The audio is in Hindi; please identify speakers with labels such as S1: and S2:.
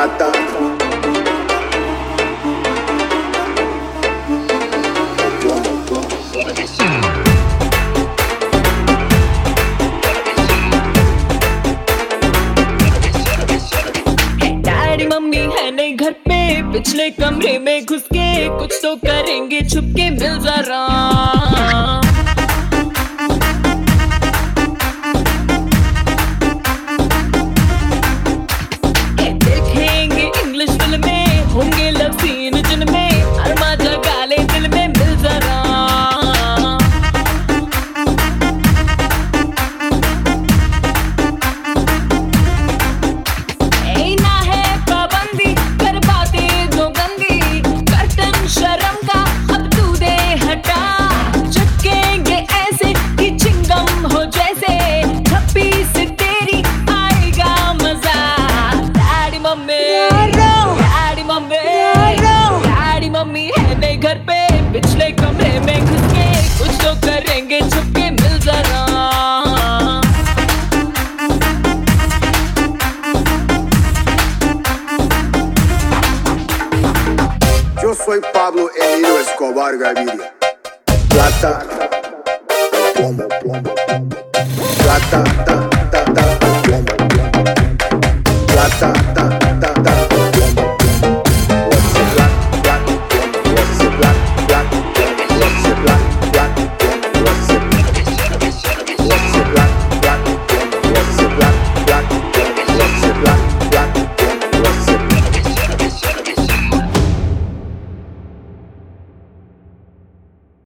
S1: plata.
S2: डैडी मम्मी है नहीं घर पे, पिछले कमरे में घुस के कुछ तो करेंगे छुपके, मिल जरा। देखेंगे इंग्लिश फिल्में, होंगे लव सीन जिनमें अरमा जगा ले दिल में, मिल जरा। शर्म का अब तू दे हटा, चिपकेंगे ऐसे कि चिंगम हो जैसे, थप्पी से तेरी आएगा मजा। Daddy mummy, daddy mummy, daddy mummy है नहीं घर पे, पिछले कमरे में घुस के कुछ तो करेंगे छुपके, मिल जरा।
S1: Yo soy Pablo Emilio Escobar Gaviria. Plata, plomo, plomo, plomo. Plata, ta, ta, ta, plomo, plomo. Plata.